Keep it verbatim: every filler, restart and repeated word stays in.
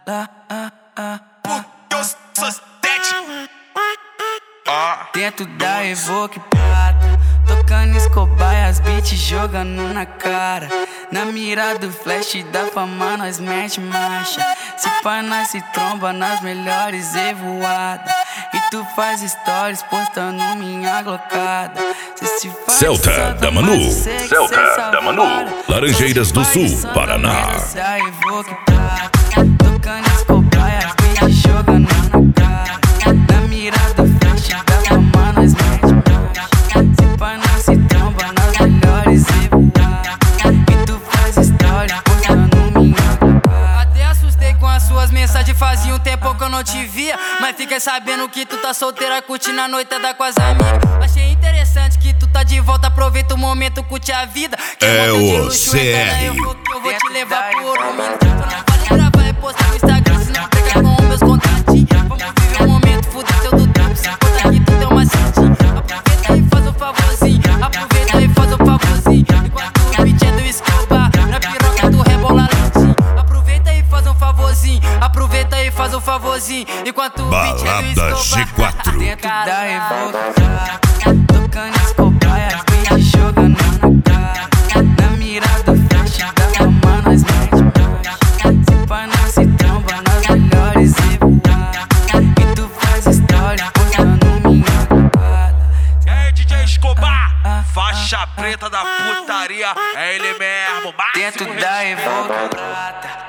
Porque eu sou sete. Dentro da Evoque Prata, tocando Escobar e as beats jogando na cara. Na mira do flash da fama nós mete marcha. Se pá nós se tromba nas melhores evoadas. E tu faz stories postando minha glocada. Celta da Manu, Celta da Manu, Laranjeiras do Sul, Paraná. Da Evoque Prata, tocando Escobar e as beats jogando na cara. Na mira do flash da fama nós mete marcha. Se pá nós se tromba nas melhores evoadas. E tu faz stories postando minha glocada. Até assustei com as suas mensagens, fazia um tempo que eu não te via. Mas fiquei sabendo que tu tá solteira, curtindo a noitada com as amigas. Achei interessante que tu tá de volta, aproveita o momento, curte a vida. É o C R. Eu vou, eu vou te levar pro ouro. Tô não vale gravar e postar no Instagram, se não pega com meus contatinhos. Vamos viver o momento, fuder teu do tempo, se conta que tu deu uma sentinha. Aproveita e faz um favorzinho, aproveita e faz um favorzinho. Enquanto o beat é do Escobar, na piroca do rebola latim. Aproveita e faz um favorzinho, aproveita e faz um favorzinho. Enquanto o beat é do Balada Escobar. G quatro. Dentro da Evoque, tocando Escobar e as beats jogando na cara. Na mira do flash da fama nós mete marcha. Se pá nós se tromba nas melhores evoadas. E tu faz stories postando minha glocada. E aí, D J Escobar, faixa preta da putaria, é ele mesmo, máximo Dentro da Evoque Prata.